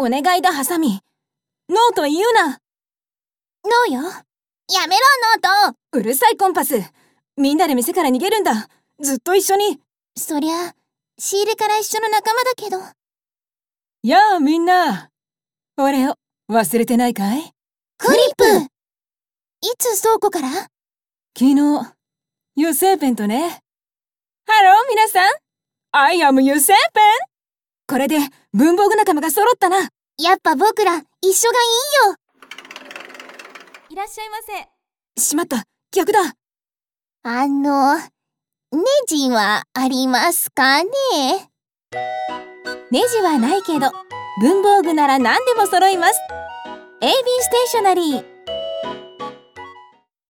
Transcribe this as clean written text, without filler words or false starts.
お願いだ、ハサミ。ノーと言うな。 ノーよ。やめろ、ノート。 うるさい、コンパス。みんなで店から逃げるんだ。ずっと一緒に。 そりゃ、仕入れから一緒の仲間だけど。 やあ、みんな。俺を忘れてないかい？ クリップ！いつ倉庫から？ 昨日、ユセーペンとね。ハロー、皆さん。I am ユセーペン。これで文房具仲間が揃ったな。 やっぱ僕ら一緒がいいよ。 いらっしゃいませ。しまった、逆だ。 ネジはありますかね？ ネジはないけど、文房具なら何でも揃います。AB ステーショナリー。